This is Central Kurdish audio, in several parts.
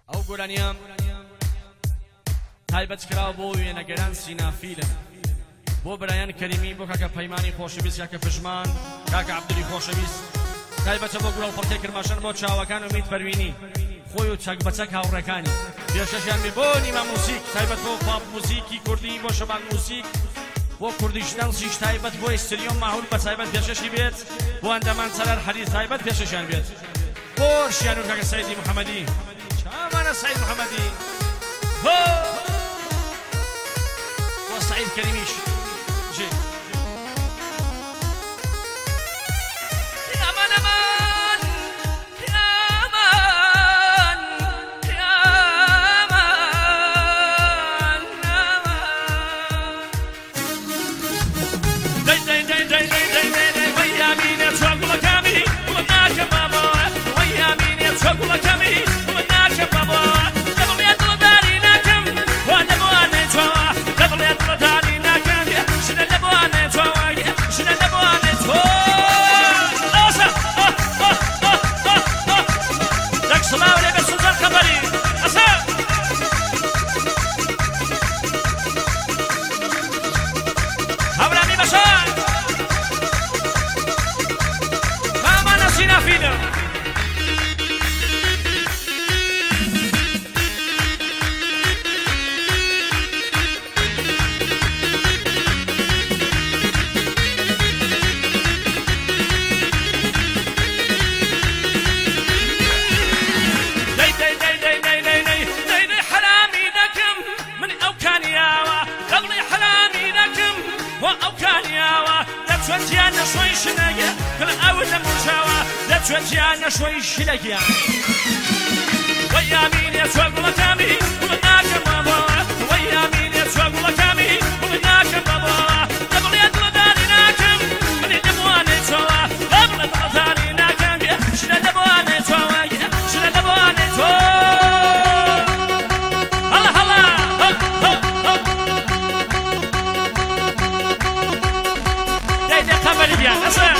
ئەو گۆرانیە تایبەت کراوە بۆ وێنەگەران سینافیلن بۆ برایان کەریمی بۆ کاکە پەیمانی خۆشەویست کاکە پژمان کاکە عەبدولی خۆشەویست تایبەتە بۆ گوڵ پڕتەی کرماشان بۆ چاوەکان ئومید پەروینی خۆی و چەک بەچەک هاوڕێکانی پێشەشیان بێ بۆ نیمە موسیک تایبەت بۆ پاپ موسیکی کوردی بۆ شەباک موسیک بۆ کوردیشنەڵ سیش تایبەت بۆ ئیستریۆم ماهول بە تایبەت پێشەشی بێت بۆ ئەندەمان سەرەر حەریز تایبەت پێشەشیان بێت بۆ شیانور کاکە سەیدی محەممەدی چامانە سەید محەممەدی بۆ سەعید کەریمیش جێ جانا شوي شلقيا ويامين يسوق لكامي ومناك بابا ويامين يسوق لكامي ومناك بابا قبل يدل داريناكم من الدبواني سوا قبل داريناكم شنا دبواني سوا شنا دبواني سوا هلا هلا دايدي قبل بيان أسا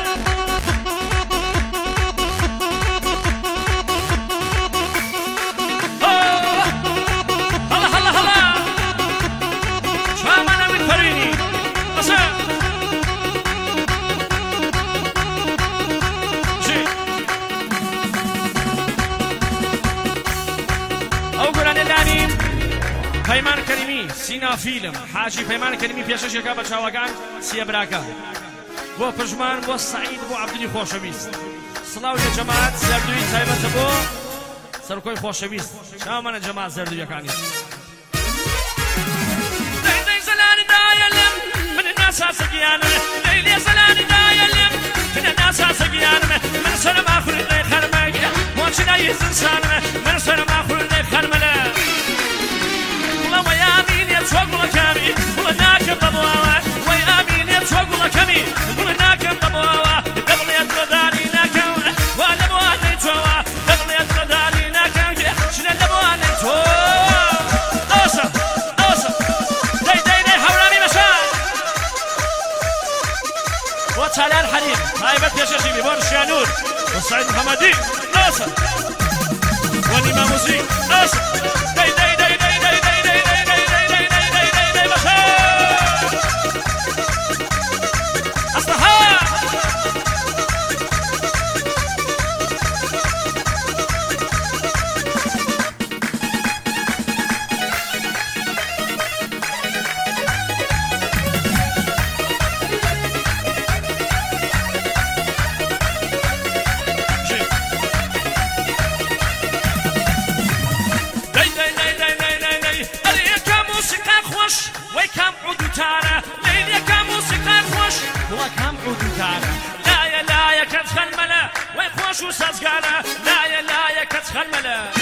پەیمان کەریمی سینافیلم حاجی پەیمان کەریمی پێشەشێکا بە چاوەکان سیەبراکە بۆ پژمان بۆ سەعید بۆ عەبدولی خۆشەویست سڵاو لە جەماعەت زەردووی تایبەتە بۆ سەرکۆی خۆشەویست چاومانە جەماعەت زەردوویەکانی دەی زەلانی دایەلم من ناساسە گیانم دەی زەلانی دایەلم من ناساسە گیانم من سەرم ئاخوردەی خەرمەگە مۆچنای زنسانم من سەرم ئاخوردەی خەرمەلە ويامين يتوق لكامي وهناك بابوا ويامين يتوق لكامي وهناك بابوا قبل يترداني ناكا وانا بواني توا قبل يترداني ناكا شنا دبواني توا اوسا اوسا دي حورامي مشان وتعالى الحليم هايبت يا شيخي بور شانور وسعيد محمدي اوسا ونيما موسيقى اوسا دي لا يا كتخل ملا ويخوش وسازقانا لا يا كتخل ملا